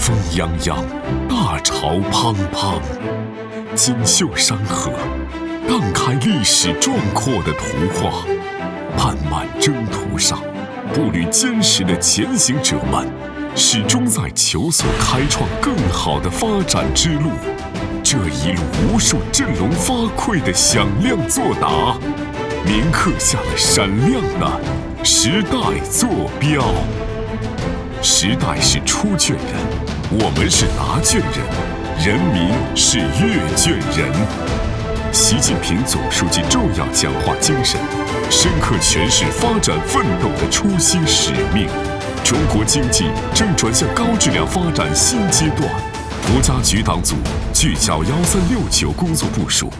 风泱泱，大潮滂滂，锦绣山河，荡开历史壮阔的图画。漫漫征途上，步履坚实的前行者们，始终在求索开创更好的发展之路。这一路，无数振聋发聩的响亮作答，铭刻下了闪亮的时代坐标。时代是出卷人，我们是答卷人，人民是阅卷人。习近平总书记重要讲话精神，深刻诠释发展奋斗的初心使命。中国经济正转向高质量发展新阶段。国家举党组聚焦1369工作部署。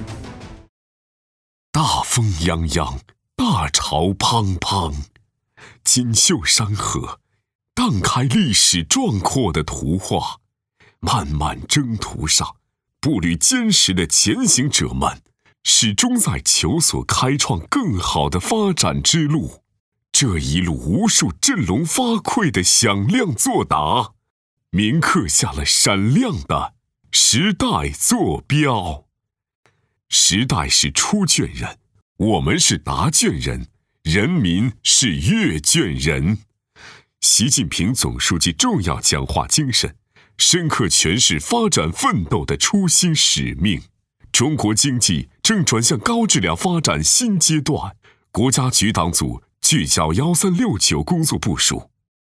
大风泱泱，大潮滂滂，锦绣山河，荡开历史壮阔的图画。漫漫征途上，步履坚实的前行者们，始终在求索开创更好的发展之路。这一路，无数振聋发聩的响亮作答，铭刻下了闪亮的时代坐标。时代是出卷人，我们是答卷人，人民是阅卷人。习近平总书记重要讲话精神，深刻诠释发展奋斗的初心使命。中国经济正转向高质量发展新阶段。国家举党组聚焦1369工作部署。